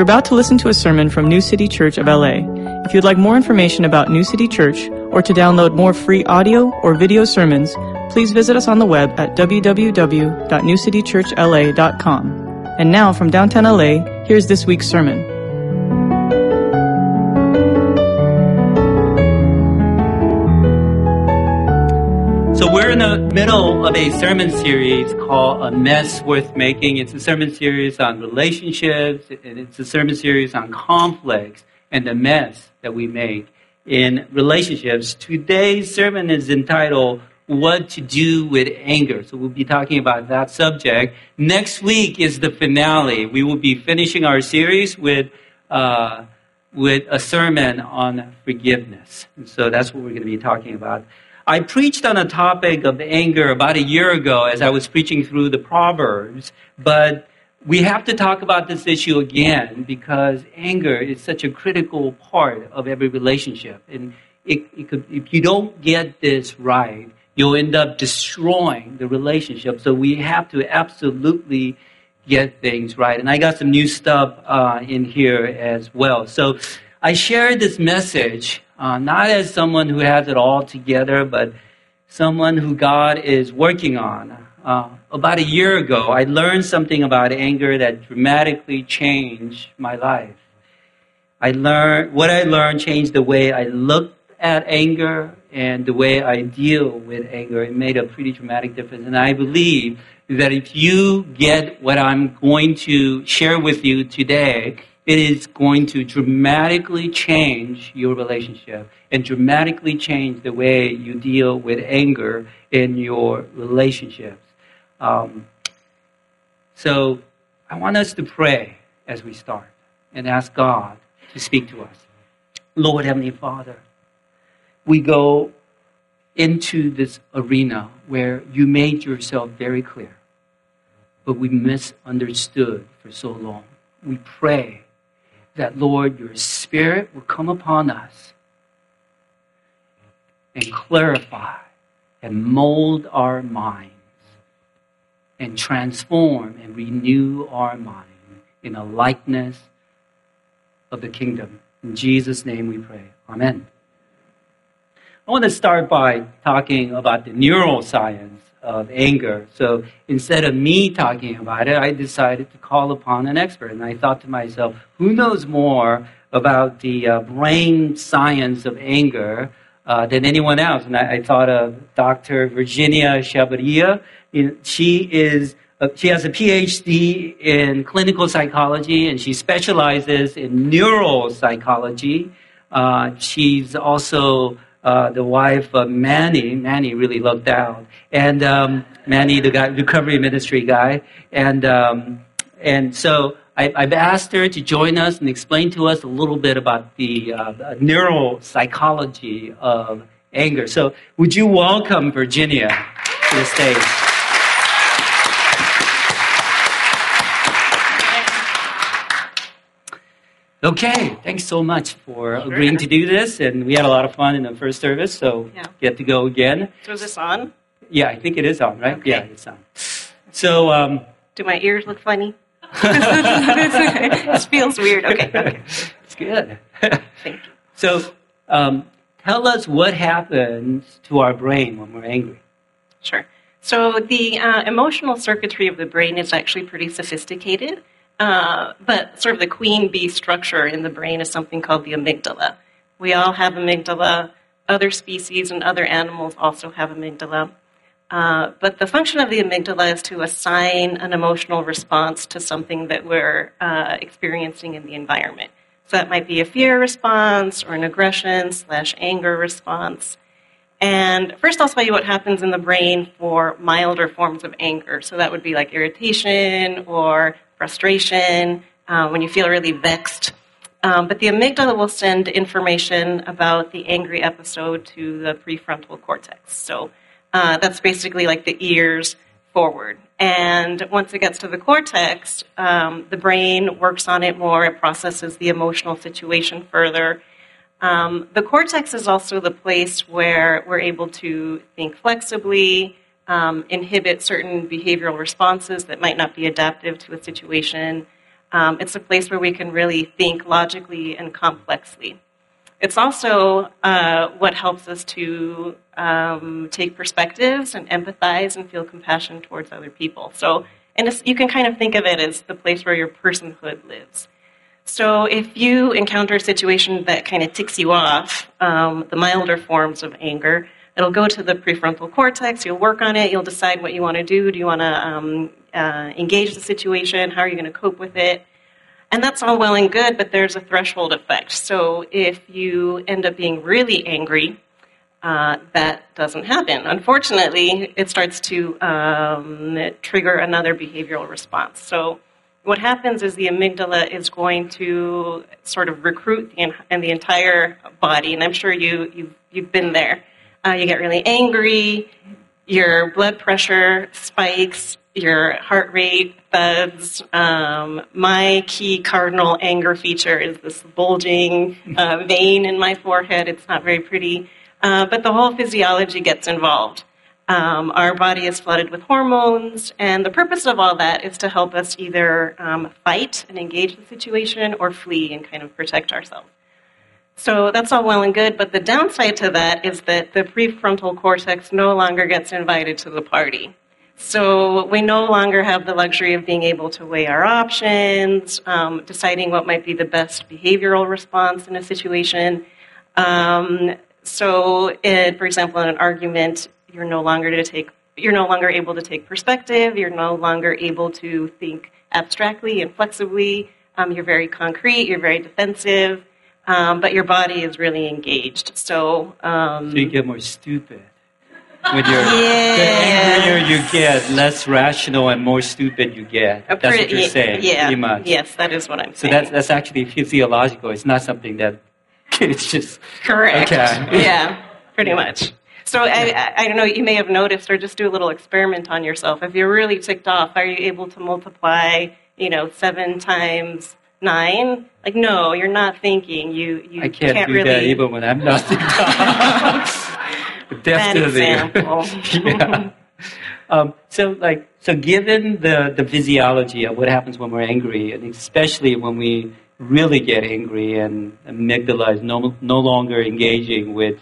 You're about to listen to a sermon from New City Church of LA. If you'd like more information about New City Church or to download more free audio or video sermons, please visit us on the web at www.newcitychurchla.com. And now from downtown LA, here's this week's sermon. So we're in the middle of a sermon series called A Mess Worth Making. It's a sermon series on relationships, and it's a sermon series on conflicts and the mess that we make in relationships. Today's sermon is entitled, What to Do with Anger. So we'll be talking about that subject. Next week is the finale. We will be finishing our series with a sermon on forgiveness. And so that's what we're going to be talking about. I preached on a topic of anger about a year ago as I was preaching through the Proverbs, but we have to talk about this issue again because anger is such a critical part of every relationship. And if you don't get this right, you'll end up destroying the relationship. So we have to absolutely get things right. And I got some new stuff in here as well. So I shared this message not as someone who has it all together, but someone who God is working on. About a year ago, I learned something about anger that dramatically changed my life. What I learned changed the way I looked at anger and the way I deal with anger. It made a pretty dramatic difference. And I believe that if you get what I'm going to share with you today, it is going to dramatically change your relationship and dramatically change the way you deal with anger in your relationships. So I want us to pray as we start and ask God to speak to us. Lord Heavenly Father, we go into this arena where you made yourself very clear, but we misunderstood for so long. We pray that, Lord, your Spirit will come upon us and clarify and mold our minds and transform and renew our mind in a likeness of the kingdom. In Jesus' name we pray. Amen. I want to start by talking about the neuroscience of anger. So instead of me talking about it, I decided to call upon an expert. And I thought to myself, who knows more about the brain science of anger than anyone else? And I thought of Dr. Virginia Chavarria. She has a PhD in clinical psychology, and she specializes in neuropsychology. She's also the wife of Manny. Manny really lucked out. And Manny, the guy, recovery ministry guy. And so I've asked her to join us and explain to us a little bit about the neuropsychology of anger. So would you welcome Virginia to the stage? Okay, thanks so much for agreeing to do this. And we had a lot of fun in the first service, so get to go again. So is this on? Yeah, I think it is on, right? Okay. Yeah, it's on. So, do my ears look funny? This feels weird. Okay. It's good. Thank you. So, tell us what happens to our brain when we're angry. Sure. So the emotional circuitry of the brain is actually pretty sophisticated. But sort of the queen bee structure in the brain is something called the amygdala. We all have amygdala. Other species and other animals also have amygdala. But the function of the amygdala is to assign an emotional response to something that we're experiencing in the environment. So that might be a fear response or an aggression/anger response. And first I'll tell you what happens in the brain for milder forms of anger. So that would be like irritation or frustration, when you feel really vexed. But the amygdala will send information about the angry episode to the prefrontal cortex. So that's basically like the ears forward. And once it gets to the cortex, the brain works on it more. It processes the emotional situation further. The cortex is also the place where we're able to think flexibly, inhibit certain behavioral responses that might not be adaptive to a situation, It's a place where we can really think logically and complexly. It's also what helps us to take perspectives and empathize and feel compassion towards other people. So, and you can kind of think of it as the place where your personhood lives. So if you encounter a situation that kind of ticks you off, the milder forms of anger, it'll go to the prefrontal cortex, you'll work on it, you'll decide what you want to do. Do you want to engage the situation? How are you going to cope with it? And that's all well and good, but there's a threshold effect. So if you end up being really angry, that doesn't happen. Unfortunately, it starts to trigger another behavioral response. So what happens is the amygdala is going to sort of recruit the entire body, and I'm sure you've been there. You get really angry, your blood pressure spikes, your heart rate thuds. My key cardinal anger feature is this bulging vein in my forehead. It's not very pretty, but the whole physiology gets involved. Our body is flooded with hormones, and the purpose of all that is to help us either fight and engage the situation or flee and kind of protect ourselves. So that's all well and good, but the downside to that is that the prefrontal cortex no longer gets invited to the party. So we no longer have the luxury of being able to weigh our options, deciding what might be the best behavioral response in a situation. For example, in an argument, you're no longer able to take perspective. You're no longer able to think abstractly and flexibly. You're very concrete. You're very defensive, but your body is really engaged. So you get more stupid. When the angrier you get, less rational and more stupid you get. That's what you're saying, pretty much. Yes, that is what I'm saying. So that's actually physiological. It's not something that it's just... Correct. Okay. Yeah, pretty much. So I don't know, you may have noticed, or just do a little experiment on yourself. If you're really ticked off, are you able to multiply, 7 times 9? Like, no, you're not thinking. I can't do really... that even when I'm not ticked off. Definitely. An example. Yeah. So given the physiology of what happens when we're angry, and especially when we really get angry and amygdala is no longer engaging with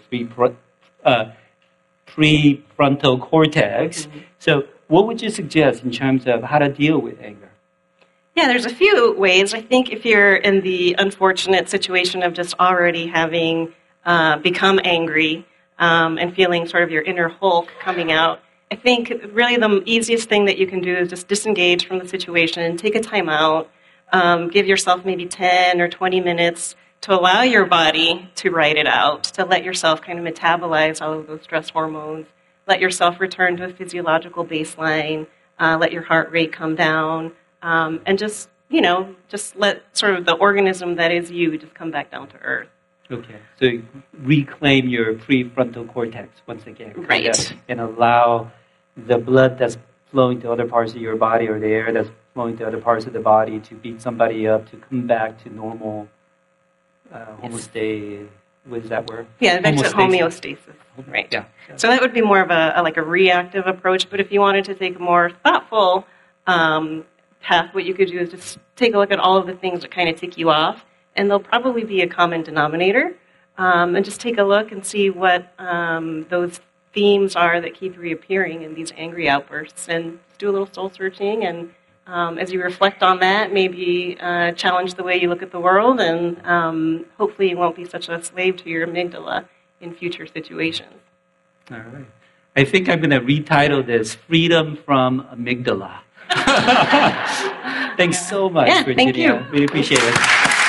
prefrontal cortex. Mm-hmm. So what would you suggest in terms of how to deal with anger? Yeah, there's a few ways. I think if you're in the unfortunate situation of just already having become angry and feeling sort of your inner Hulk coming out, I think really the easiest thing that you can do is just disengage from the situation, take a time out, give yourself maybe 10 or 20 minutes to allow your body to write it out, to let yourself kind of metabolize all of those stress hormones, let yourself return to a physiological baseline, let your heart rate come down, and just let sort of the organism that is you just come back down to earth. Okay, so reclaim your prefrontal cortex once again. Right. And allow the blood that's flowing to other parts of your body or the air that's flowing to other parts of the body to beat somebody up to come back to normal homeostasis. What is that word? Yeah, back to homeostasis. Right. Yeah. So that would be more of a reactive approach, but if you wanted to take a more thoughtful path, what you could do is just take a look at all of the things that kind of tick you off, and there'll probably be a common denominator, and just take a look and see what those themes are that keep reappearing in these angry outbursts, and do a little soul searching, and as you reflect on that, maybe challenge the way you look at the world, and hopefully you won't be such a slave to your amygdala in future situations. All right. I think I'm going to retitle this Freedom from Amygdala. Thanks so much, Virginia. Thank you. Really appreciate it.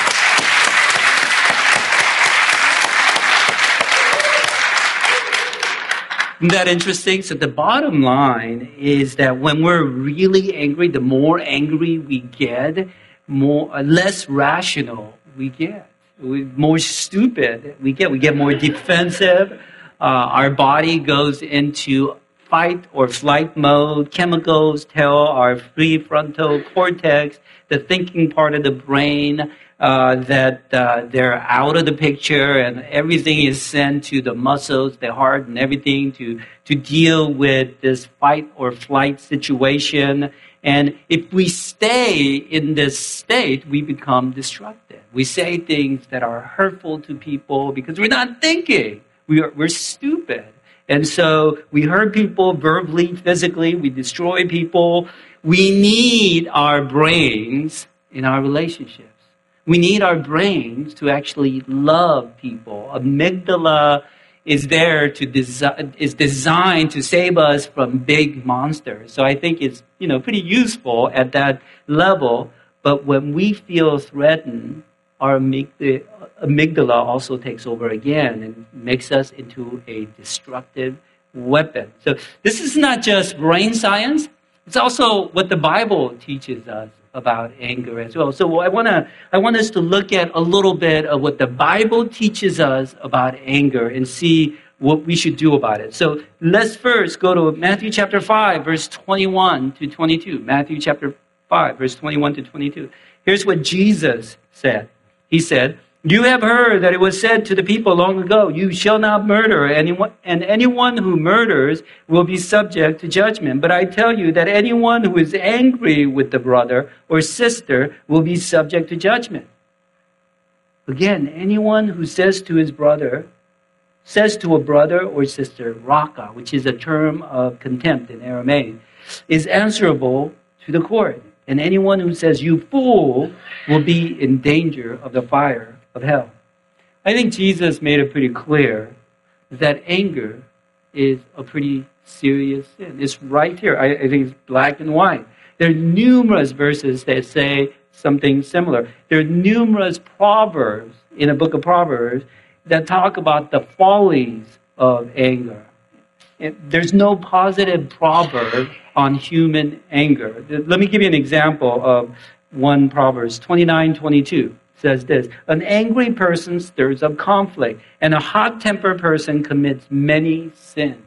Isn't that interesting? So the bottom line is that when we're really angry, the more angry we get, less rational we get. More stupid we get. We get more defensive. Our body goes into fight or flight mode. Chemicals tell our prefrontal cortex, the thinking part of the brain, that they're out of the picture, and everything is sent to the muscles, the heart, and everything to deal with this fight or flight situation. And if we stay in this state, we become destructive. We say things that are hurtful to people because we're not thinking. We're stupid. And so we hurt people verbally, physically. We destroy people. We need our brains in our relationships. We need our brains to actually love people. Amygdala is there is designed to save us from big monsters. So I think it's pretty useful at that level. But when we feel threatened, our amygdala also takes over again and makes us into a destructive weapon. So this is not just brain science. It's also what the Bible teaches us about anger as well. So I want us to look at a little bit of what the Bible teaches us about anger and see what we should do about it. So let's first go to Matthew chapter 5, verse 21 to 22. Matthew chapter 5, verse 21 to 22. Here's what Jesus said. He said, "You have heard that it was said to the people long ago, 'You shall not murder, and anyone who murders will be subject to judgment. But I tell you that anyone who is angry with the brother or sister will be subject to judgment.'" Again, anyone who says to a brother or sister, "raka," which is a term of contempt in Aramaic, is answerable to the court. And anyone who says, "You fool," will be in danger of the fire of hell. I think Jesus made it pretty clear that anger is a pretty serious sin. It's right here. I think it's black and white. There are numerous verses that say something similar. There are numerous proverbs in the book of Proverbs that talk about the follies of anger. There's no positive proverb on human anger. Let me give you an example of one Proverbs 29:22. Says this: "An angry person stirs up conflict, and a hot-tempered person commits many sins."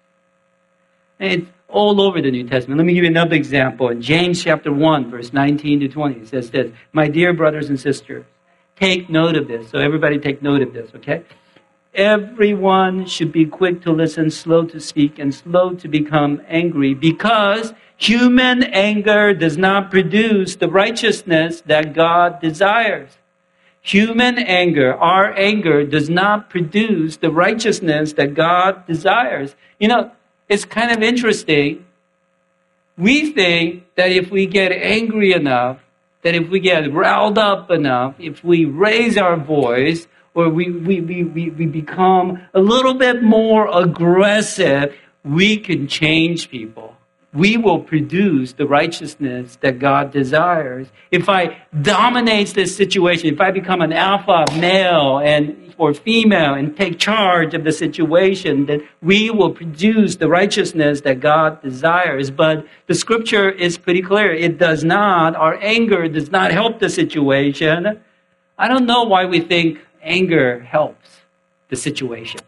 And it's all over the New Testament. Let me give you another example. In James chapter 1, verse 19 to 20, it says this: "My dear brothers and sisters, take note of this." So everybody take note of this, okay? "Everyone should be quick to listen, slow to speak, and slow to become angry, because human anger does not produce the righteousness that God desires." Human anger, our anger, does not produce the righteousness that God desires. It's kind of interesting. We think that if we get angry enough, that if we get riled up enough, if we raise our voice, or we become a little bit more aggressive, we can change people. We will produce the righteousness that God desires. If I dominate this situation, if I become an alpha male or female and take charge of the situation, then we will produce the righteousness that God desires. But the scripture is pretty clear. It does not. Our anger does not help the situation. I don't know why we think anger helps the situation.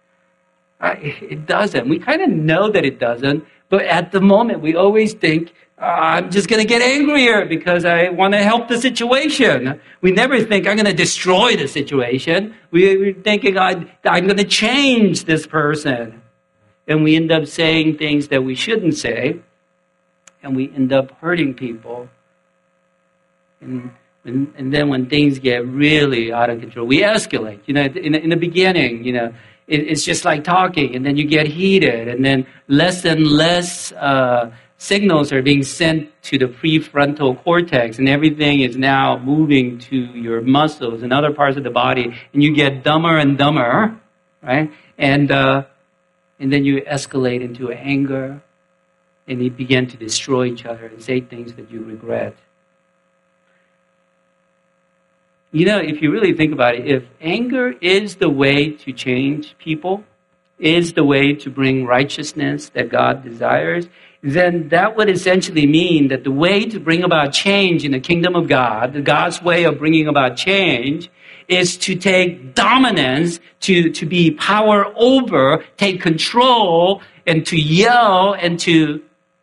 It doesn't. We kind of know that it doesn't. But at the moment, we always think, I'm just going to get angrier because I want to help the situation. We never think, I'm going to destroy the situation. We're thinking, I'm going to change this person. And we end up saying things that we shouldn't say. And we end up hurting people. And then when things get really out of control, we escalate. In the beginning, it's just like talking, and then you get heated, and then less and less signals are being sent to the prefrontal cortex, and everything is now moving to your muscles and other parts of the body, and you get dumber and dumber, right? And then you escalate into anger, and you begin to destroy each other and say things that you regret. If you really think about it, if anger is the way to change people, is the way to bring righteousness that God desires, then that would essentially mean that the way to bring about change in the kingdom of God, God's way of bringing about change, is to take dominance, to be power over, take control, and to yell, and to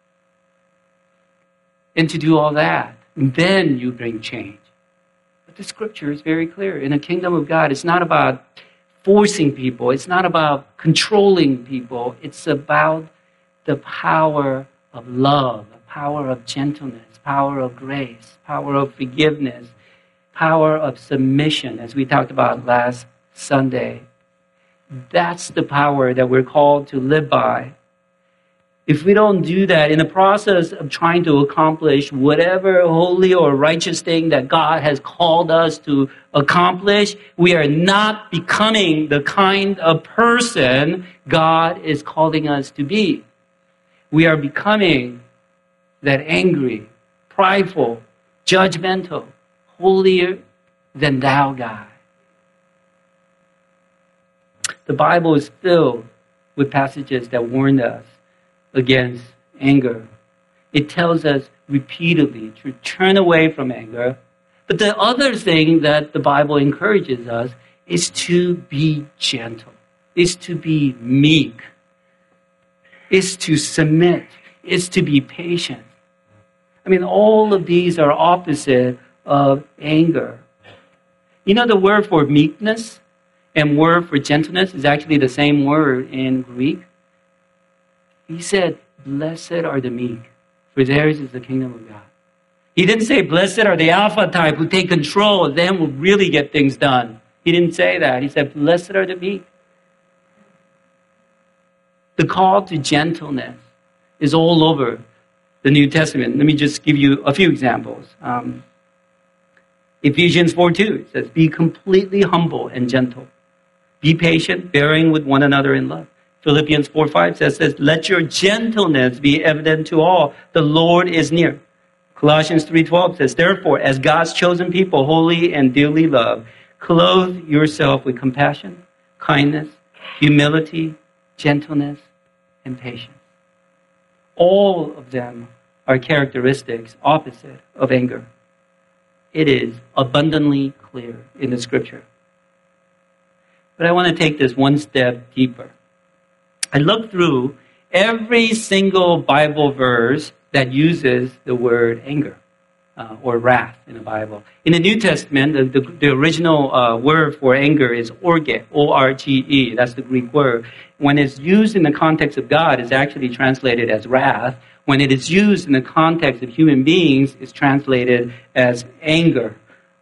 do all that. And then you bring change. The scripture is very clear. In the kingdom of God, it's not about forcing people. It's not about controlling people. It's about the power of love, the power of gentleness, power of grace, power of forgiveness, power of submission, as we talked about last Sunday. That's the power that we're called to live by. If we don't do that in the process of trying to accomplish whatever holy or righteous thing that God has called us to accomplish, we are not becoming the kind of person God is calling us to be. We are becoming that angry, prideful, judgmental, holier than thou guy. The Bible is filled with passages that warn us against anger. It tells us repeatedly to turn away from anger. But the other thing that the Bible encourages us is to be gentle, is to be meek, is to submit, is to be patient. I mean, all of these are opposite of anger. You know, the word for meekness and word for gentleness is actually the same word in Greek. He said, blessed are the meek, for theirs is the kingdom of God. He didn't say, blessed are the alpha type who take control, then will really get things done. He didn't say that. He said, blessed are the meek. The call to gentleness is all over the New Testament. Let me just give you a few examples. Ephesians 4:2 says, be completely humble and gentle. Be patient, bearing with one another in love. Philippians 4:5 says, let your gentleness be evident to all. The Lord is near. Colossians 3:12 says, therefore, as God's chosen people, holy and dearly loved, clothe yourself with compassion, kindness, humility, gentleness, and patience. All of them are characteristics opposite of anger. It is abundantly clear in the Scripture. But I want to take this one step deeper. I looked through every single Bible verse that uses the word anger or wrath in the Bible. In the New Testament, the original word for anger is orge, O-R-G-E. That's the Greek word. When it's used in the context of God, it's actually translated as wrath. When it is used in the context of human beings, it's translated as anger.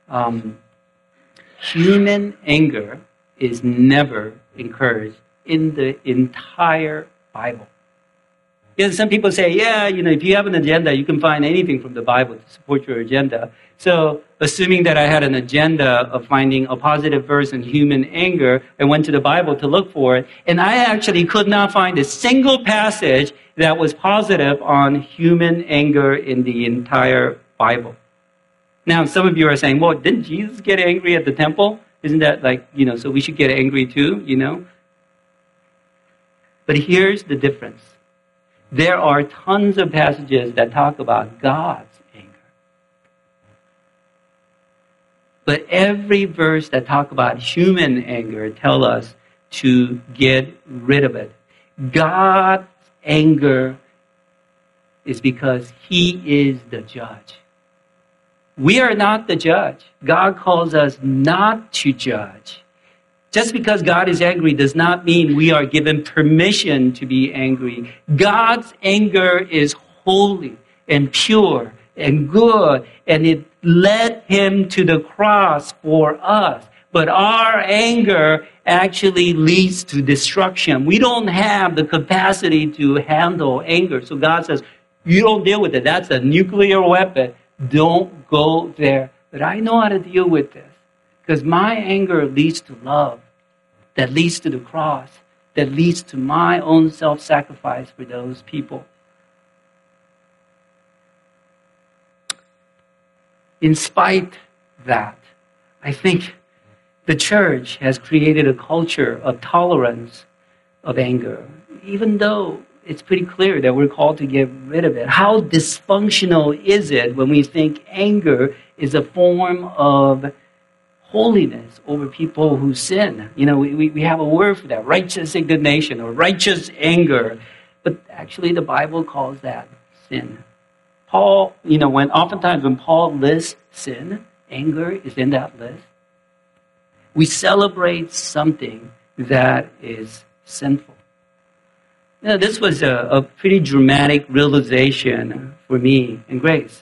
Human anger is never encouraged in the entire Bible. Yeah, some people say, if you have an agenda, you can find anything from the Bible to support your agenda. So, assuming that I had an agenda of finding a positive verse in human anger, I went to the Bible to look for it, and I actually could not find a single passage that was positive on human anger in the entire Bible. Now, some of you are saying, well, didn't Jesus get angry at the temple? Isn't that so we should get angry too, But here's the difference. There are tons of passages that talk about God's anger. But every verse that talks about human anger tells us to get rid of it. God's anger is because He is the judge. We are not the judge. God calls us not to judge. Just because God is angry does not mean we are given permission to be angry. God's anger is holy and pure and good, and it led Him to the cross for us. But our anger actually leads to destruction. We don't have the capacity to handle anger. So God says, you don't deal with it. That's a nuclear weapon. Don't go there. But I know how to deal with this. Because my anger leads to love, that leads to the cross, that leads to my own self-sacrifice for those people. In spite of that, I think the church has created a culture of tolerance of anger, even though it's pretty clear that we're called to get rid of it. How dysfunctional is it when we think anger is a form of holiness over people who sin? We have a word for that, righteous indignation or righteous anger. But actually the Bible calls that sin. Paul, oftentimes when Paul lists sin, anger is in that list. We celebrate something that is sinful. This was a pretty dramatic realization for me and Grace.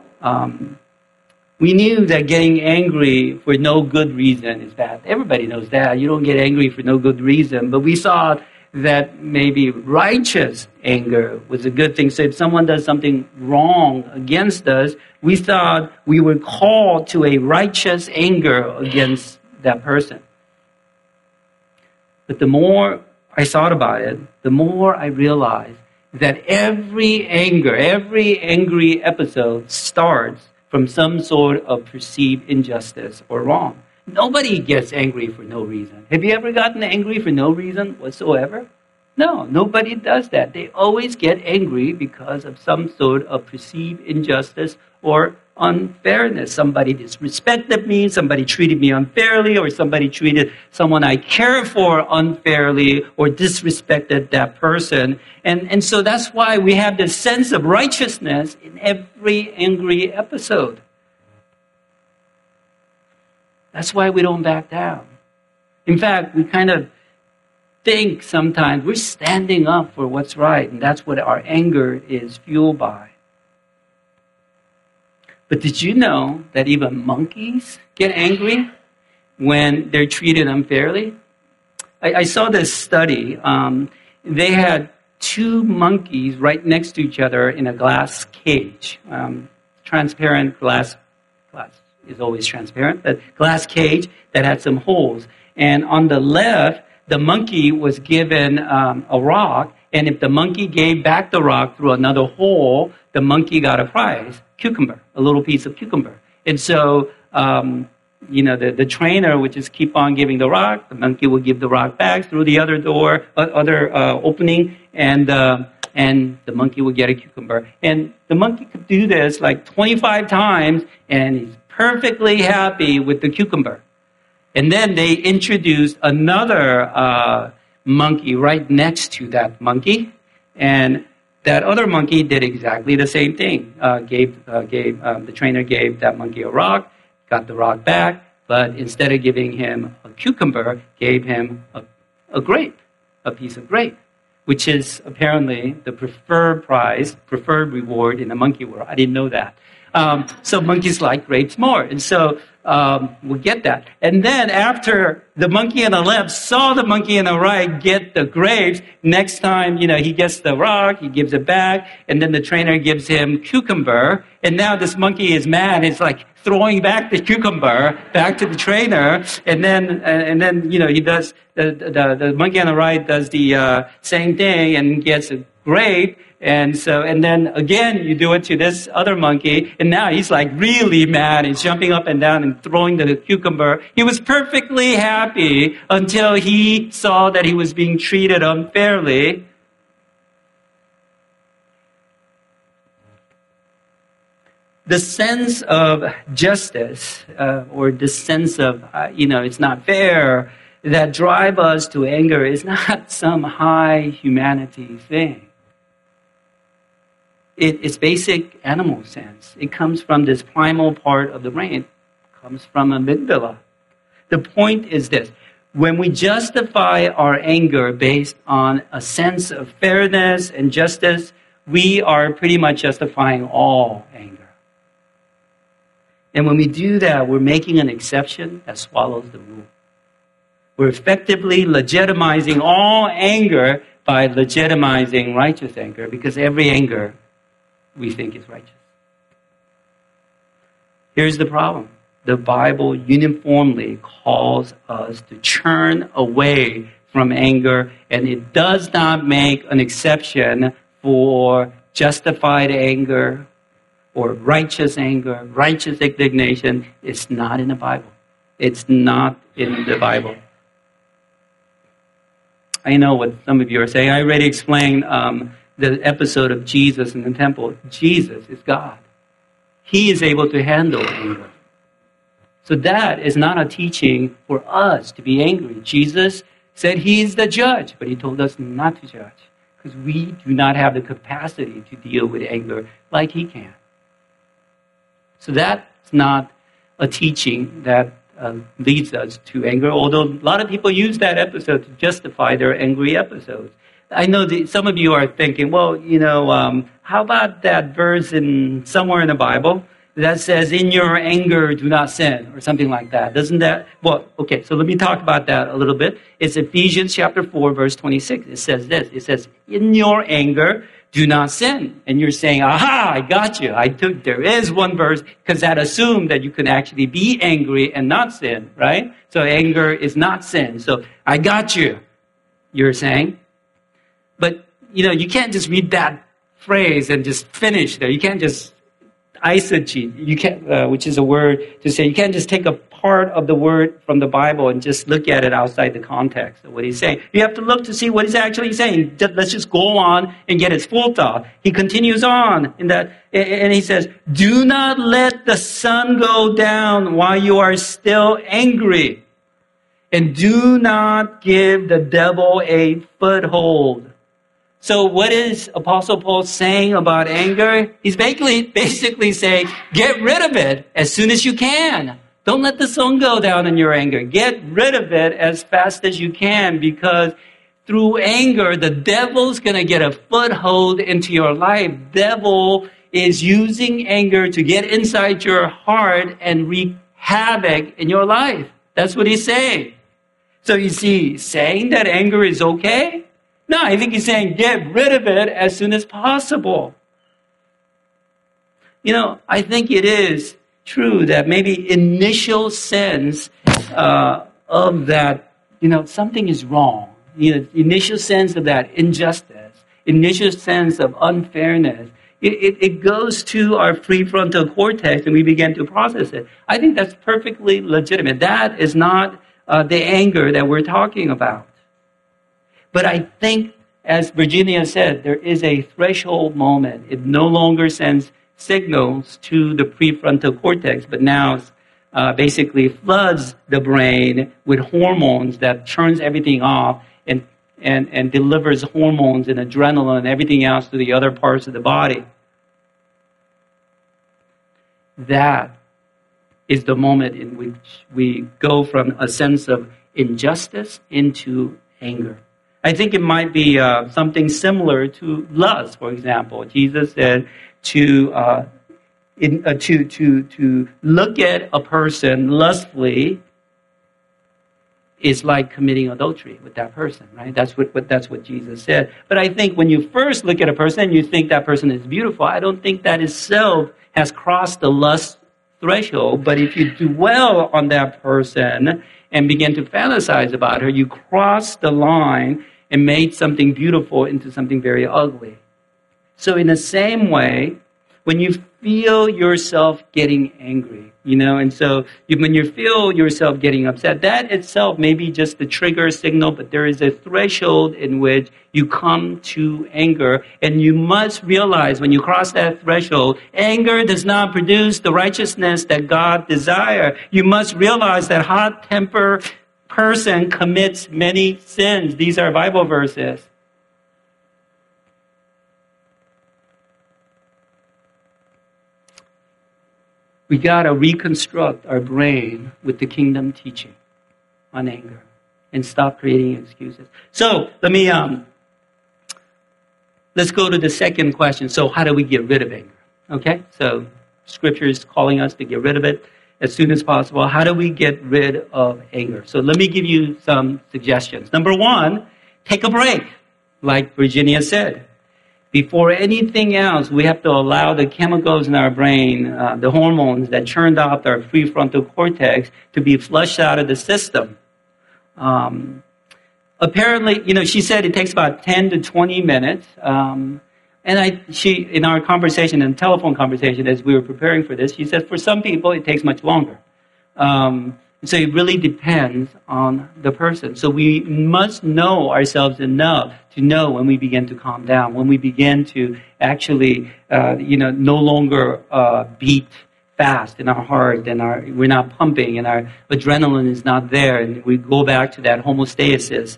We knew that getting angry for no good reason is bad. Everybody knows that. You don't get angry for no good reason. But we saw that maybe righteous anger was a good thing. So if someone does something wrong against us, we thought we were called to a righteous anger against that person. But the more I thought about it, the more I realized that every angry episode starts from some sort of perceived injustice or wrong. Nobody gets angry for no reason. Have you ever gotten angry for no reason whatsoever? No, nobody does that. They always get angry because of some sort of perceived injustice or unfairness. Somebody disrespected me, somebody treated me unfairly, or somebody treated someone I care for unfairly or disrespected that person. And so that's why we have this sense of righteousness in every angry episode. That's why we don't back down. In fact, we kind of think sometimes we're standing up for what's right, and that's what our anger is fueled by. But did you know that even monkeys get angry when they're treated unfairly? I saw this study. They had two monkeys right next to each other in a glass cage. Transparent glass is always transparent, but glass cage that had some holes. And on the left, the monkey was given a rock, and if the monkey gave back the rock through another hole, the monkey got a prize, cucumber, a little piece of cucumber. And so, the trainer would just keep on giving the rock. The monkey would give the rock back through the other door, opening, and the monkey would get a cucumber. And the monkey could do this like 25 times, and he's perfectly happy with the cucumber. And then they introduced another monkey right next to that monkey, and that other monkey did exactly the same thing. The trainer gave that monkey a rock, got the rock back, but instead of giving him a cucumber, gave him a grape, a piece of grape, which is apparently the preferred reward in the monkey world. I didn't know that. So monkeys like grapes more, and so we'll get that. And then after the monkey on the left saw the monkey on the right get the grapes, next time, he gets the rock, he gives it back, and then the trainer gives him cucumber, and now this monkey is mad. It's like throwing back the cucumber back to the trainer, and then he does the monkey on the right does the same thing and gets a grape. And then again, you do it to this other monkey, and now he's like really mad. He's jumping up and down and throwing the cucumber. He was perfectly happy until he saw that he was being treated unfairly. The sense of justice, or the sense of, it's not fair, that drive us to anger is not some high humanity thing. It's basic animal sense. It comes from this primal part of the brain. It comes from amygdala. The point is this. When we justify our anger based on a sense of fairness and justice, we are pretty much justifying all anger. And when we do that, we're making an exception that swallows the rule. We're effectively legitimizing all anger by legitimizing righteous anger, because every anger we think is righteous. Here's the problem. The Bible uniformly calls us to turn away from anger, and it does not make an exception for justified anger or righteous anger, righteous indignation. It's not in the Bible. It's not in the Bible. I know what some of you are saying. I already explained the episode of Jesus in the temple. Jesus is God. He is able to handle anger. So that is not a teaching for us to be angry. Jesus said he is the judge, but he told us not to judge, because we do not have the capacity to deal with anger like he can. So that's not a teaching that leads us to anger, although a lot of people use that episode to justify their angry episodes. I know some of you are thinking, well, how about that verse somewhere in the Bible that says, in your anger, do not sin, or something like that. Doesn't that, well, okay, so let me talk about that a little bit. It's Ephesians chapter 4, verse 26. It says this. It says, in your anger, do not sin. And you're saying, aha, I got you. There is one verse, because that assumed that you can actually be angry and not sin, right? So anger is not sin. So I got you, you're saying. But, you can't just read that phrase and just finish there. You can't just eisegete. You can't, which is a word to say, you can't just take a part of the word from the Bible and just look at it outside the context of what he's saying. You have to look to see what he's actually saying. Let's just go on and get his full thought. He continues on and he says, do not let the sun go down while you are still angry, and do not give the devil a foothold. So what is Apostle Paul saying about anger? He's basically saying, get rid of it as soon as you can. Don't let the sun go down in your anger. Get rid of it as fast as you can, because through anger, the devil's going to get a foothold into your life. Devil is using anger to get inside your heart and wreak havoc in your life. That's what he's saying. So is he saying that anger is okay? No, I think he's saying get rid of it as soon as possible. I think it is true that maybe initial sense of that, something is wrong. Initial sense of that injustice, initial sense of unfairness. It goes to our prefrontal cortex and we begin to process it. I think that's perfectly legitimate. That is not the anger that we're talking about. But I think, as Virginia said, there is a threshold moment. It no longer sends signals to the prefrontal cortex, but now basically floods the brain with hormones that turns everything off and delivers hormones and adrenaline and everything else to the other parts of the body. That is the moment in which we go from a sense of injustice into anger. I think it might be something similar to lust, for example. Jesus said to look at a person lustfully is like committing adultery with that person, right? That's what Jesus said. But I think when you first look at a person and you think that person is beautiful, I don't think that itself has crossed the lust threshold. But if you dwell on that person and begin to fantasize about her, you cross the line and made something beautiful into something very ugly. So in the same way, when you feel yourself getting angry, and so when you feel yourself getting upset, that itself may be just the trigger signal, but there is a threshold in which you come to anger, and you must realize when you cross that threshold, anger does not produce the righteousness that God desires. You must realize that hot-tempered person commits many sins. These are Bible verses. We got to reconstruct our brain with the kingdom teaching on anger and stop creating excuses. So let's go to the second question. So how do we get rid of anger? Okay, so Scripture is calling us to get rid of it as soon as possible. How do we get rid of anger? So let me give you some suggestions. Number one, take a break, like Virginia said. Before anything else, we have to allow the chemicals in our brain, the hormones that churned off our prefrontal cortex, to be flushed out of the system. Apparently, she said it takes about 10 to 20 minutes. In our conversation, in telephone conversation, as we were preparing for this, she said for some people it takes much longer. So it really depends on the person. So we must know ourselves enough to know when we begin to calm down, when we begin to actually, no longer beat fast in our heart, and we're not pumping, and our adrenaline is not there, and we go back to that homeostasis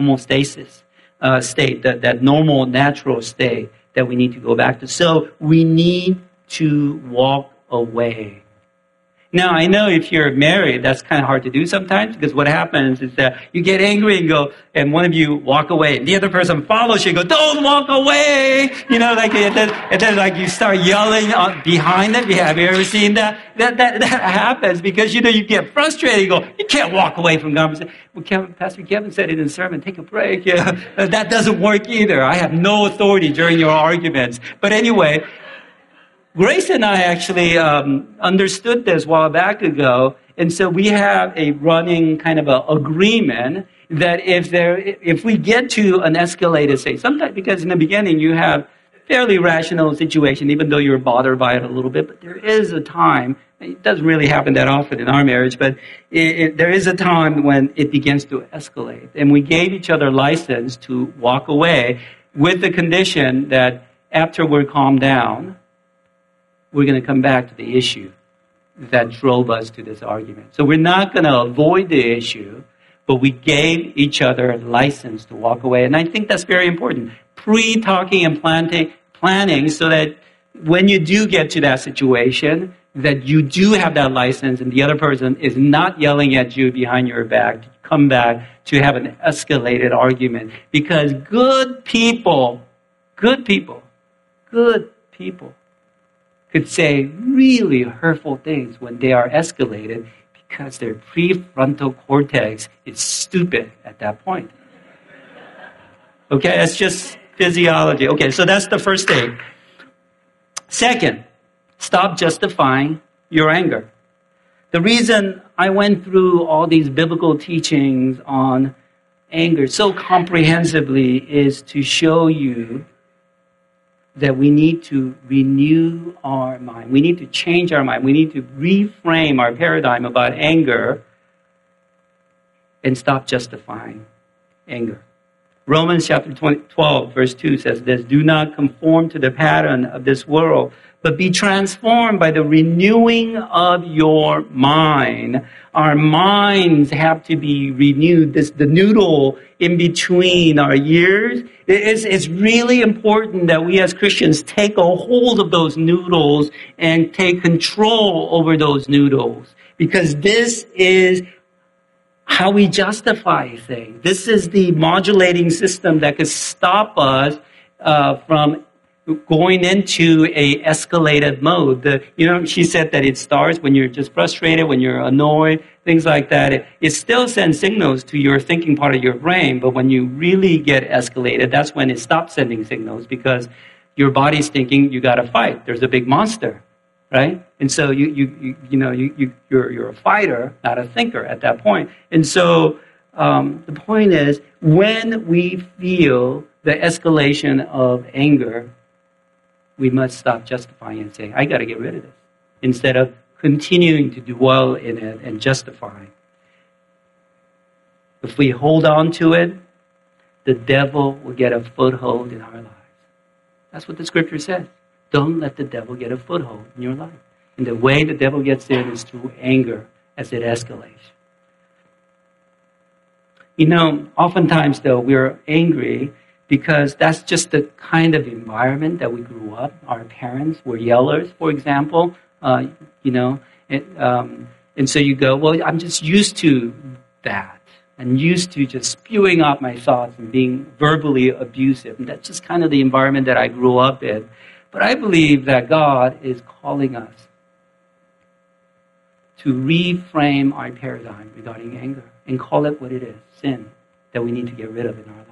state, that normal, natural state that we need to go back to. So we need to walk away. Now, I know if you're married, that's kind of hard to do sometimes, because what happens is that you get angry and one of you walk away, and the other person follows you and goes, don't walk away! And then you start yelling behind them. Have you ever seen that? That happens because, you get frustrated. You go, you can't walk away from conversation. Well, Pastor Kevin said it in the sermon, take a break. That doesn't work either. I have no authority during your arguments. But anyway, Grace and I actually understood this a while back ago, and so we have a running kind of a agreement that if we get to an escalated state, sometimes because in the beginning you have fairly rational situation, even though you're bothered by it a little bit, but there is a time. It doesn't really happen that often in our marriage, but there is a time when it begins to escalate, and we gave each other license to walk away with the condition that after we're calmed down, we're going to come back to the issue that drove us to this argument. So we're not going to avoid the issue, but we gave each other license to walk away. And I think that's very important. Pre-talking and planning so that when you do get to that situation, that you do have that license and the other person is not yelling at you behind your back to come back to have an escalated argument. Because good people could say really hurtful things when they are escalated because their prefrontal cortex is stupid at that point. Okay, that's just physiology. Okay, so that's the first thing. Second, stop justifying your anger. The reason I went through all these biblical teachings on anger so comprehensively is to show you that we need to renew our mind. We need to change our mind. We need to reframe our paradigm about anger and stop justifying anger. Romans chapter 12, verse 2 says this, do not conform to the pattern of this world, but be transformed by the renewing of your mind. Our minds have to be renewed. The noodle in between our ears, it's really important that we as Christians take a hold of those noodles and take control over those noodles. Because this is how we justify things. This is the modulating system that could stop us from going into a escalated mode. She said that it starts when you're just frustrated, when you're annoyed, things like that. It still sends signals to your thinking part of your brain, but when you really get escalated, that's when it stops sending signals because your body's thinking you got to fight. There's a big monster, right? And so you're a fighter, not a thinker at that point. And so the point is, when we feel the escalation of anger, we must stop justifying and saying, I got to get rid of this, instead of continuing to dwell in it and justifying. If we hold on to it, the devil will get a foothold in our lives. That's what the scripture says. Don't let the devil get a foothold in your life. And the way the devil gets in is through anger as it escalates. Oftentimes, though, we're angry because that's just the kind of environment that we grew up. Our parents were yellers, for example. And so you go, well, I'm just used to that. I'm used to just spewing out my thoughts and being verbally abusive. And that's just kind of the environment that I grew up in. But I believe that God is calling us to reframe our paradigm regarding anger and call it what it is, sin, that we need to get rid of in our lives.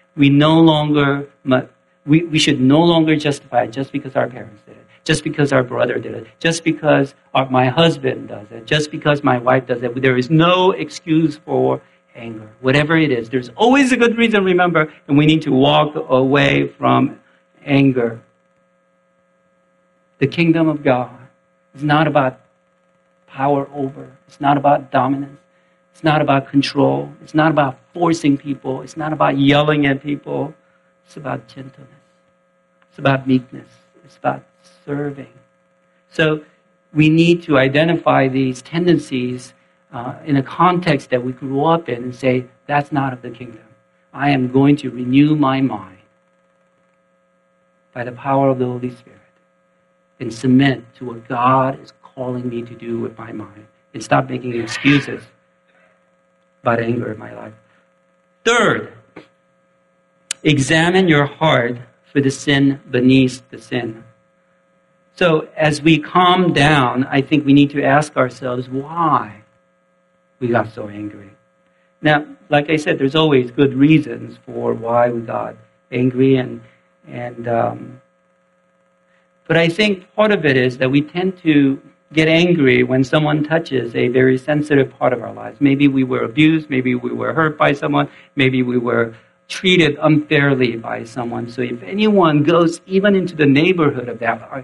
We should no longer justify it just because our parents did it, just because our brother did it, just because my husband does it, just because my wife does it. There is no excuse for anger. Whatever it is, there's always a good reason, remember, and we need to walk away from anger. The kingdom of God is not about power over. It's not about dominance. It's not about control. It's not about forcing people. It's not about yelling at people. It's about gentleness. It's about meekness. It's about serving. So we need to identify these tendencies in a context that we grew up in and say, that's not of the kingdom. I am going to renew my mind by the power of the Holy Spirit and submit to what God is calling me to do with my mind, and stop making excuses about anger in my life. Third, examine your heart for the sin beneath the sin. So as we calm down, I think we need to ask ourselves why we got so angry. Now, like I said, there's always good reasons for why we got angry, but I think part of it is that we tend to get angry when someone touches a very sensitive part of our lives. Maybe we were abused, maybe we were hurt by someone, maybe we were treated unfairly by someone. So if anyone goes even into the neighborhood of that,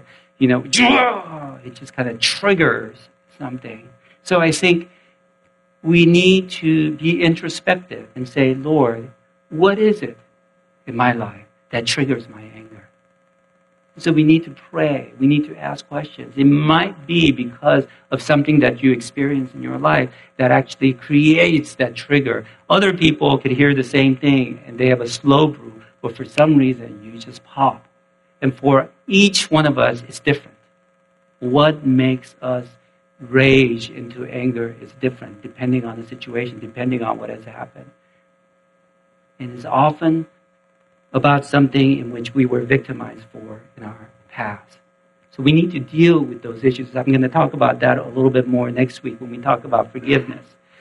it just kind of triggers something. So I think we need to be introspective and say, Lord, what is it in my life that triggers my anger? So we need to pray. We need to ask questions. It might be because of something that you experience in your life that actually creates that trigger. Other people could hear the same thing and they have a slow brew, but for some reason you just pop. And for each one of us, it's different. What makes us rage into anger is different depending on the situation, depending on what has happened. And it's often about something in which we were victimized for in our past. So we need to deal with those issues. I'm going to talk about that a little bit more next week when we talk about forgiveness.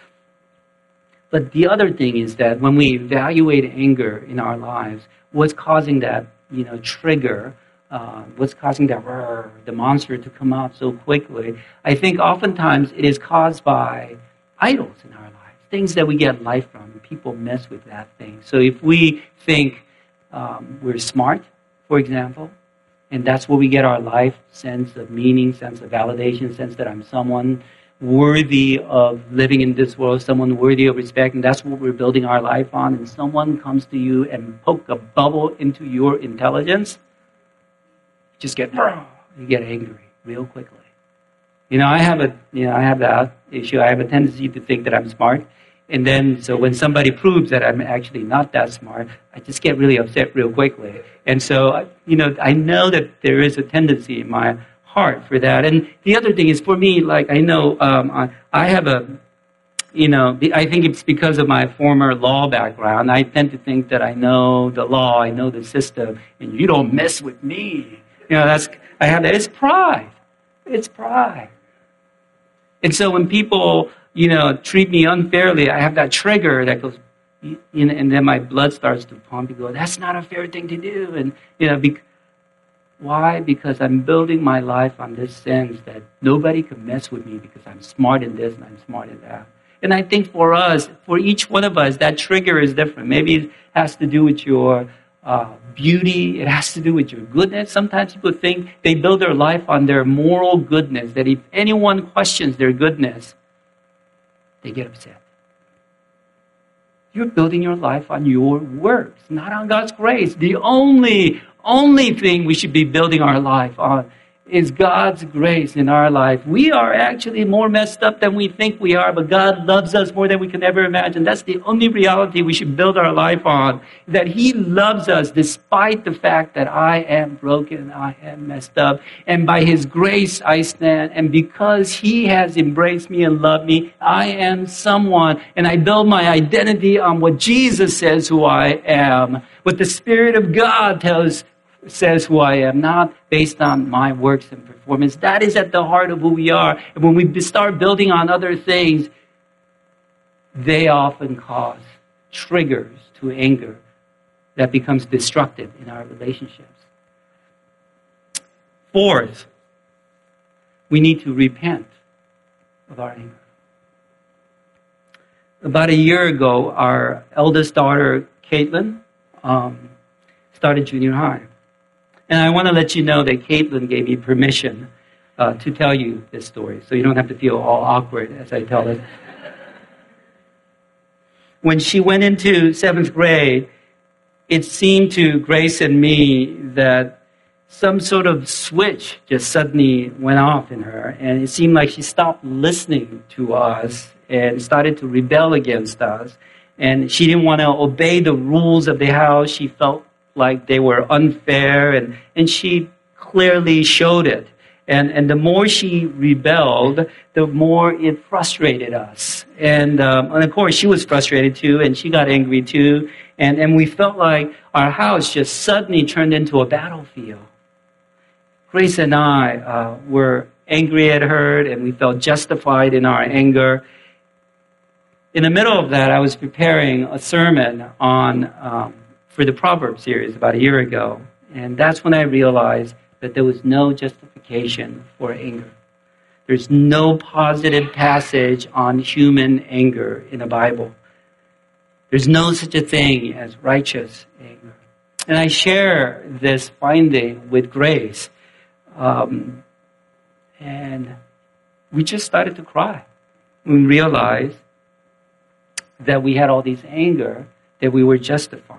But the other thing is that when we evaluate anger in our lives, what's causing that trigger, what's causing that the monster to come out so quickly, I think oftentimes it is caused by idols in our lives, things that we get life from. People mess with that thing. So if we think we're smart, for example, and that's where we get our life, sense of meaning, sense of validation, sense that I'm someone worthy of living in this world, someone worthy of respect, and that's what we're building our life on, and someone comes to you and poke a bubble into your intelligence, you get angry real quickly. I have that issue. I have a tendency to think that I'm smart. And then, so when somebody proves that I'm actually not that smart, I just get really upset real quickly. And so, I know that there is a tendency in my heart for that. And the other thing is, for me, like, I know I have I think it's because of my former law background. I tend to think that I know the law, I know the system, and you don't mess with me. I have that. It's pride. It's pride. And so when people treat me unfairly, I have that trigger that goes, and then my blood starts to pump. You go, that's not a fair thing to do. And, why? Because I'm building my life on this sense that nobody can mess with me because I'm smart in this and I'm smart in that. And I think for us, for each one of us, that trigger is different. Maybe it has to do with your beauty. It has to do with your goodness. Sometimes people think they build their life on their moral goodness, that if anyone questions their goodness, they get upset. You're building your life on your works, not on God's grace. The only thing we should be building our life on is God's grace in our life. We are actually more messed up than we think we are, but God loves us more than we can ever imagine. That's the only reality we should build our life on, that He loves us despite the fact that I am broken, I am messed up, and by His grace I stand, and because He has embraced me and loved me, I am someone, and I build my identity on what Jesus says who I am, what the Spirit of God says who I am, not based on my works and performance. That is at the heart of who we are. And when we start building on other things, they often cause triggers to anger that becomes destructive in our relationships. Fourth, we need to repent of our anger. About a year ago, our eldest daughter, Caitlin, started junior high. And I want to let you know that Caitlin gave me permission to tell you this story, so you don't have to feel all awkward as I tell it. When she went into 7th grade, it seemed to Grace and me that some sort of switch just suddenly went off in her, and it seemed like she stopped listening to us and started to rebel against us. And she didn't want to obey the rules of the house. She felt like they were unfair, and she clearly showed it. And the more she rebelled, the more it frustrated us. And of course, she was frustrated too, and she got angry too. And we felt like our house just suddenly turned into a battlefield. Grace and I were angry at her, and we felt justified in our anger. In the middle of that, I was preparing a sermon on for the Proverbs series about a year ago. And that's when I realized that there was no justification for anger. There's no positive passage on human anger in the Bible. There's no such a thing as righteous anger. And I share this finding with Grace. And we just started to cry. We realized that we had all this anger that we were justifying.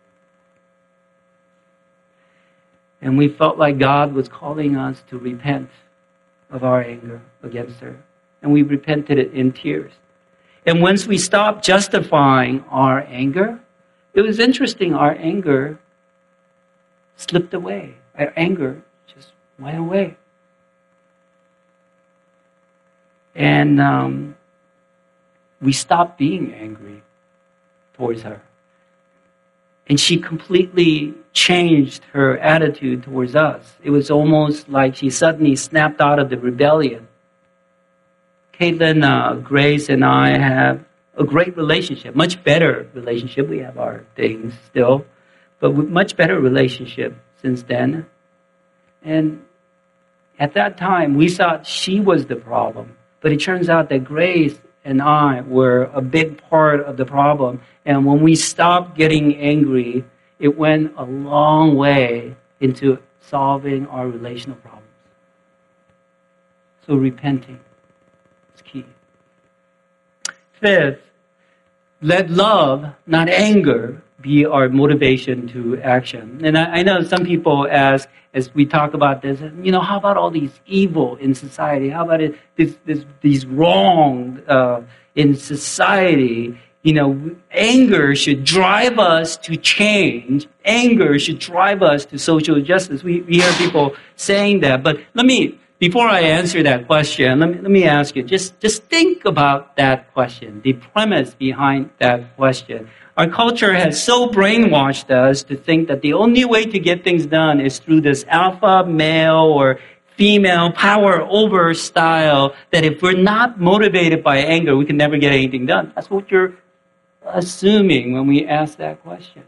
And we felt like God was calling us to repent of our anger against her. And we repented it in tears. And once we stopped justifying our anger, it was interesting. Our anger slipped away. Our anger just went away. And we stopped being angry towards her. And she completely changed her attitude towards us. It was almost like she suddenly snapped out of the rebellion. Caitlin, Grace, and I have a great relationship, much better relationship. We have our things still, but much better relationship since then. And at that time, we thought she was the problem. But it turns out that Grace and I were a big part of the problem. And when we stopped getting angry, it went a long way into solving our relational problems. So repenting is key. Fifth, let love, not anger, be our motivation to action. And I know some people ask, as we talk about this, how about all these evil in society? How about these wrong in society? Anger should drive us to change. Anger should drive us to social justice. We hear people saying that. But before I answer that question, let me ask you, just think about that question, the premise behind that question. Our culture has so brainwashed us to think that the only way to get things done is through this alpha male or female power over style, that if we're not motivated by anger, we can never get anything done. That's what you're assuming when we ask that question.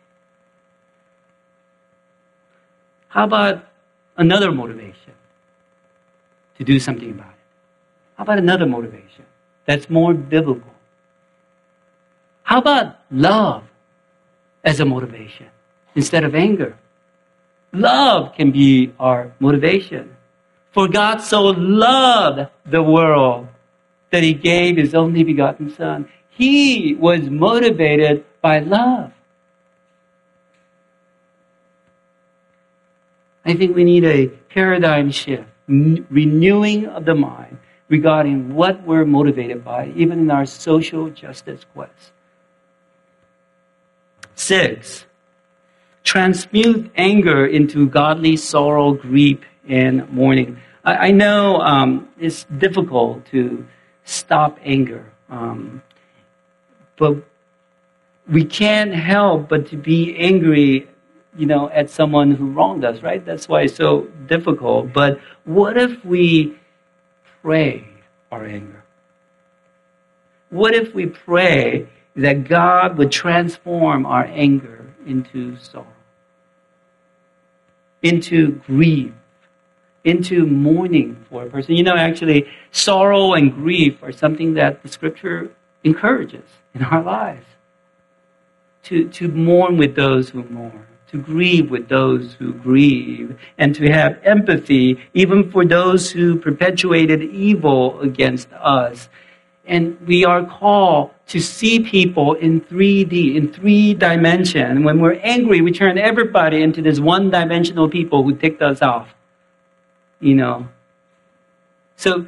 How about another motivation to do something about it? How about another motivation that's more biblical? How about love as a motivation instead of anger? Love can be our motivation. For God so loved the world that He gave His only begotten Son. He was motivated by love. I think we need a paradigm shift, renewing of the mind regarding what we're motivated by, even in our social justice quest. 6, transmute anger into godly sorrow, grief, and mourning. I know it's difficult to stop anger, but we can't help but to be angry, at someone who wronged us, right? That's why it's so difficult. But what if we pray our anger? What if we pray that God would transform our anger into sorrow, into grief, into mourning for a person? Actually, sorrow and grief are something that the Scripture encourages in our lives. To mourn with those who mourn, to grieve with those who grieve, and to have empathy even for those who perpetuated evil against us. And we are called to see people in 3D, in 3 dimensions. When we're angry, we turn everybody into this one-dimensional people who ticked us off. So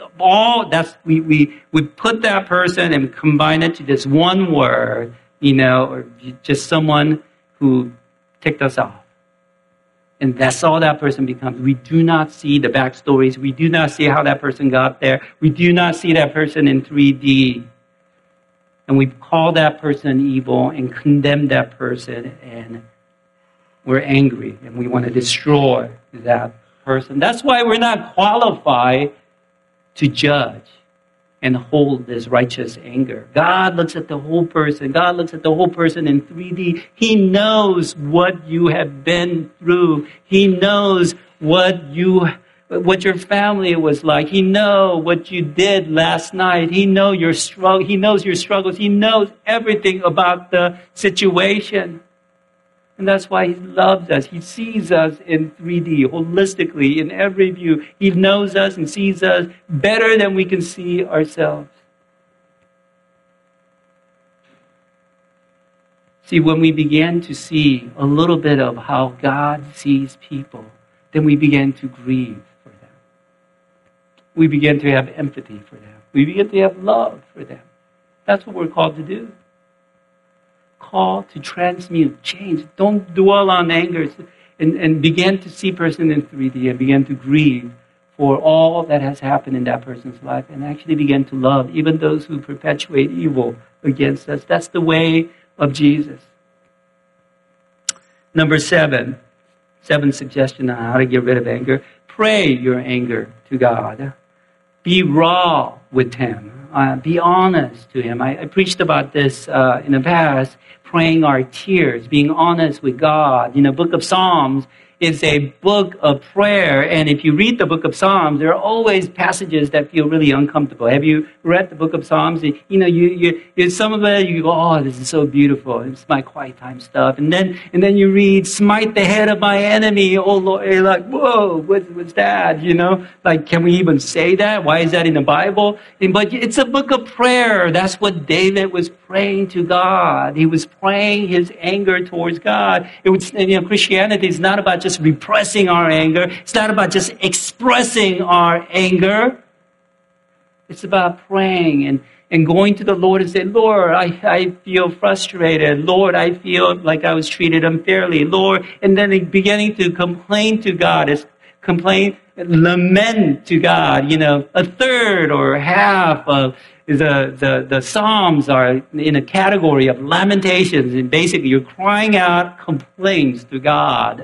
we put that person and combine it to this one word, or just someone who ticked us off. And that's all that person becomes. We do not see the backstories. We do not see how that person got there. We do not see that person in 3D. And we call that person evil and condemn that person, and we're angry and we want to destroy that person. That's why we're not qualified to judge and hold this righteous anger. God looks at the whole person. God looks at the whole person in 3D. He knows what you have been through. He knows what your family was like. He knows what you did last night. He knows your struggle. He knows your struggles. He knows everything about the situation. And that's why He loves us. He sees us in 3D, holistically, in every view. He knows us and sees us better than we can see ourselves. See, when we begin to see a little bit of how God sees people, then we begin to grieve for them. We begin to have empathy for them. We begin to have love for them. That's what we're called to do. Call to transmute, change. Don't dwell on anger, and begin to see person in 3D and begin to grieve for all that has happened in that person's life, and actually begin to love even those who perpetuate evil against us. That's the way of Jesus. Number 7 suggestion on how to get rid of anger. Pray your anger to God. Be raw with Him. Be honest to Him. I preached about this in the past, praying our tears, being honest with God. You know, Book of Psalms is a book of prayer, and if you read the Book of Psalms, there are always passages that feel really uncomfortable. Have you read the Book of Psalms? You know, you some of it you go, oh, this is so beautiful. It's my quiet time stuff, and then you read, smite the head of my enemy. Oh Lord, you're like, whoa, what's that? You know, like, can we even say that? Why is that in the Bible? But it's a book of prayer. That's what David was praying to God. He was praying his anger towards God. It was, Christianity is not about just repressing our anger. It's not about just expressing our anger. It's about praying and going to the Lord and saying, Lord, I feel frustrated. Lord, I feel like I was treated unfairly. Lord, and then beginning to complain to God. It's lament to God. You know, a third or half of the Psalms are in a category of lamentations, and basically you're crying out complaints to God.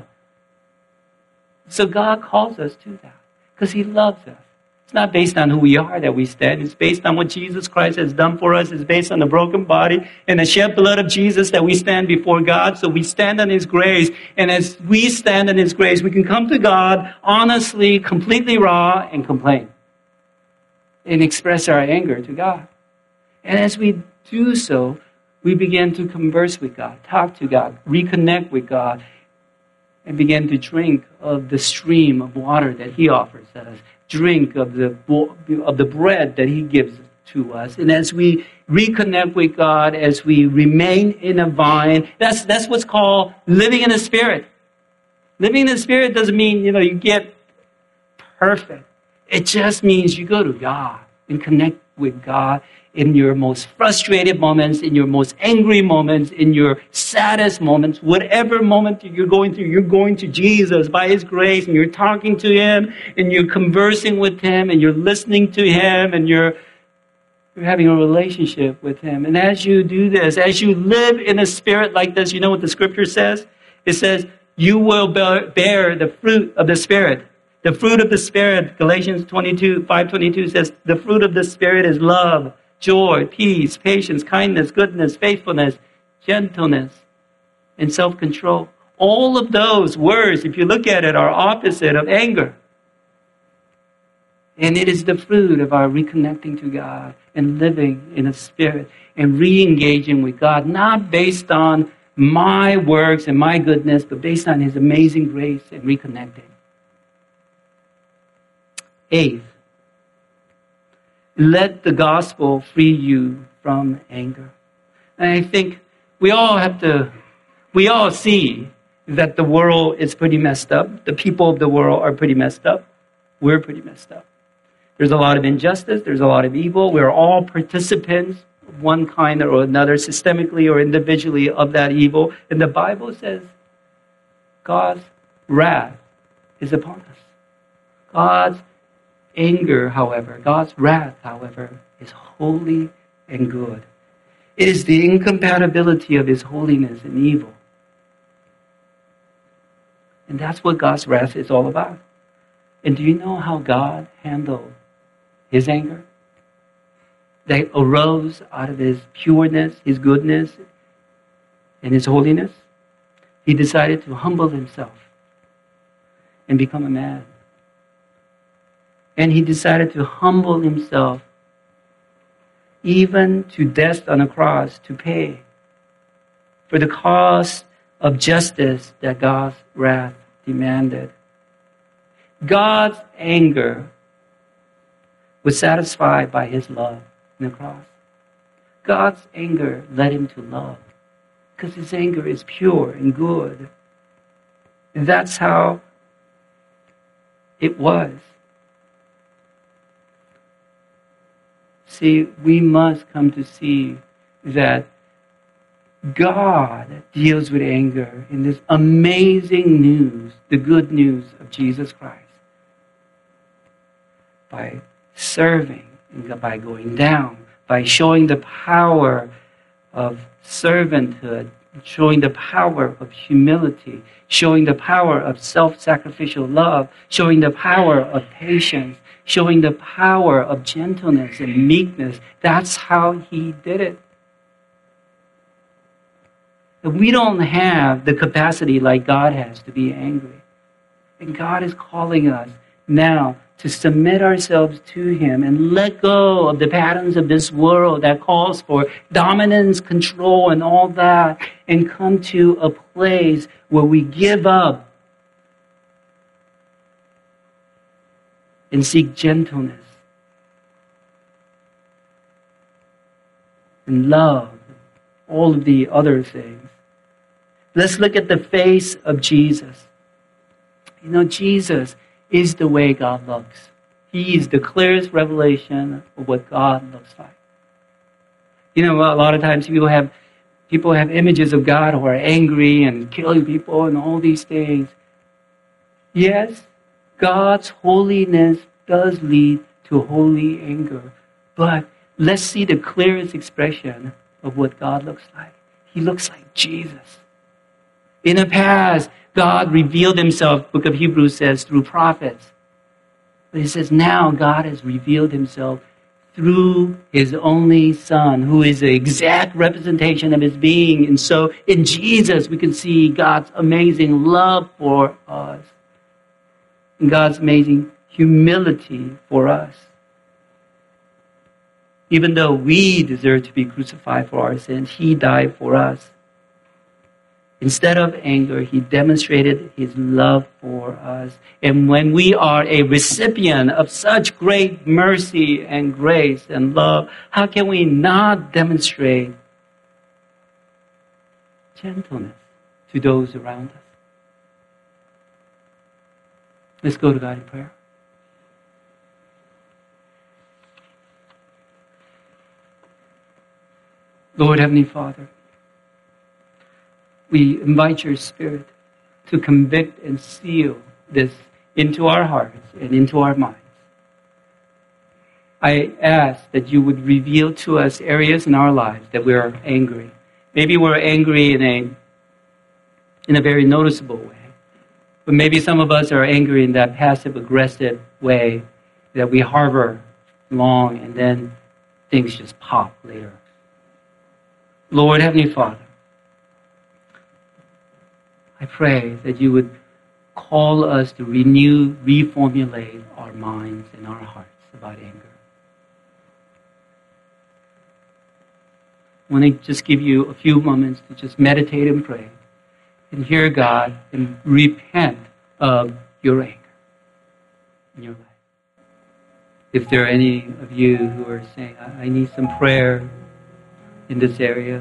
So God calls us to that because He loves us. It's not based on who we are that we stand. It's based on what Jesus Christ has done for us. It's based on the broken body and the shed blood of Jesus that we stand before God. So we stand on His grace. And as we stand on His grace, we can come to God honestly, completely raw, and complain. And express our anger to God. And as we do so, we begin to converse with God, talk to God, reconnect with God, and begin to drink of the stream of water that He offers us. Drink of the bread that He gives to us. And as we reconnect with God, as we remain in a vine, that's what's called living in the Spirit. Living in the Spirit doesn't mean, you get perfect. It just means you go to God and connect with God in your most frustrated moments, in your most angry moments, in your saddest moments, whatever moment you're going through, you're going to Jesus by His grace, and you're talking to Him, and you're conversing with Him, and you're listening to Him, and you're having a relationship with Him. And as you do this, as you live in a spirit like this, you know what the Scripture says? It says, you will bear the fruit of the Spirit. The fruit of the Spirit, Galatians 5:22 says, the fruit of the Spirit is love, joy, peace, patience, kindness, goodness, faithfulness, gentleness, and self-control. All of those words, if you look at it, are opposite of anger. And it is the fruit of our reconnecting to God and living in a spirit and re-engaging with God, not based on my works and my goodness, but based on His amazing grace and reconnecting. 8th, let the gospel free you from anger. And I think we all see that the world is pretty messed up. The people of the world are pretty messed up. We're pretty messed up. There's a lot of injustice. There's a lot of evil. We're all participants of one kind or another, systemically or individually, of that evil. And the Bible says God wrath is upon us. God's anger, however, God's wrath, however, is holy and good. It is the incompatibility of His holiness and evil. And that's what God's wrath is all about. And do you know how God handled His anger? That arose out of His pureness, His goodness, and His holiness. He decided to humble Himself and become a man. And He decided to humble Himself even to death on a cross to pay for the cost of justice that God's wrath demanded. God's anger was satisfied by His love on the cross. God's anger led Him to love because His anger is pure and good. And that's how it was. See, we must come to see that God deals with anger in this amazing news, the good news of Jesus Christ. By serving, by going down, by showing the power of servanthood, showing the power of humility, showing the power of self-sacrificial love, showing the power of patience, showing the power of gentleness and meekness. That's how He did it. And we don't have the capacity like God has to be angry. And God is calling us now to submit ourselves to Him and let go of the patterns of this world that calls for dominance, control, and all that, and come to a place where we give up and seek gentleness and love, all of the other things. Let's look at the face of Jesus. You know, Jesus is the way God looks. He is the clearest revelation of what God looks like. You know, a lot of times people have images of God who are angry and killing people and all these things. Yes, God's holiness does lead to holy anger. But let's see the clearest expression of what God looks like. He looks like Jesus. In the past, God revealed Himself, Book of Hebrews says, through prophets. But He says now God has revealed Himself through His only Son, who is the exact representation of His being. And so in Jesus, we can see God's amazing love for us and God's amazing humility for us. Even though we deserve to be crucified for our sins, He died for us. Instead of anger, He demonstrated His love for us. And when we are a recipient of such great mercy and grace and love, how can we not demonstrate gentleness to those around us? Let's go to God in prayer. Lord, Heavenly Father, we invite Your Spirit to convict and seal this into our hearts and into our minds. I ask that You would reveal to us areas in our lives that we are angry. Maybe we're angry in a very noticeable way. But maybe some of us are angry in that passive-aggressive way that we harbor long and then things just pop later. Lord, Heavenly Father, I pray that You would call us to reformulate our minds and our hearts about anger. I want to just give you a few moments to just meditate and pray and hear God and repent of your anger in your life. If there are any of you who are saying, I need some prayer in this area,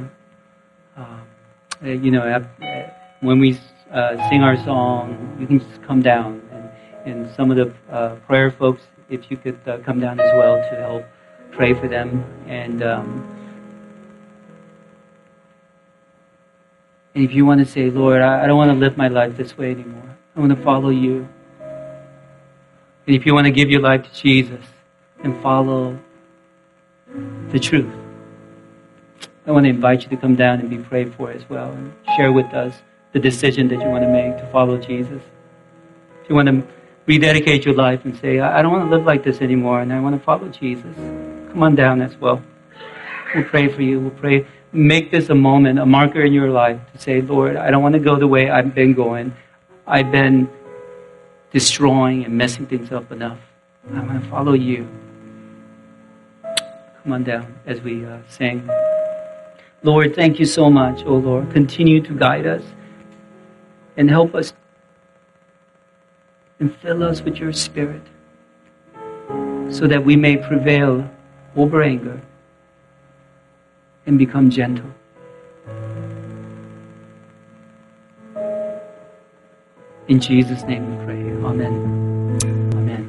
when we sing our song, you can just come down. And some of the prayer folks, if you could come down as well to help pray for them. And if you want to say, Lord, I don't want to live my life this way anymore. I want to follow you. And if you want to give your life to Jesus and follow the truth, I want to invite you to come down and be prayed for as well and share with us the decision that you want to make to follow Jesus. If you want to rededicate your life and say, I don't want to live like this anymore and I want to follow Jesus, come on down as well. We'll pray for you. We'll pray. Make this a moment, a marker in your life to say, Lord, I don't want to go the way I've been going. I've been destroying and messing things up enough. I want to follow you. Come on down as we sing. Lord, thank you so much, oh Lord. Continue to guide us and help us and fill us with your Spirit so that we may prevail over anger and become gentle. In Jesus' name we pray. Amen. Amen.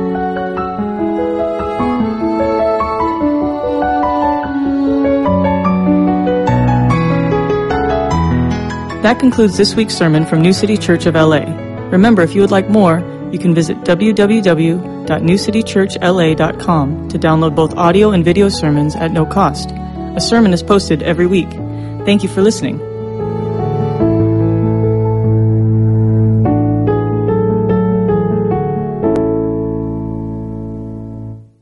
That concludes this week's sermon from New City Church of LA. Remember, if you would like more, you can visit www.newcitychurchla.com to download both audio and video sermons at no cost. A sermon is posted every week. Thank you for listening.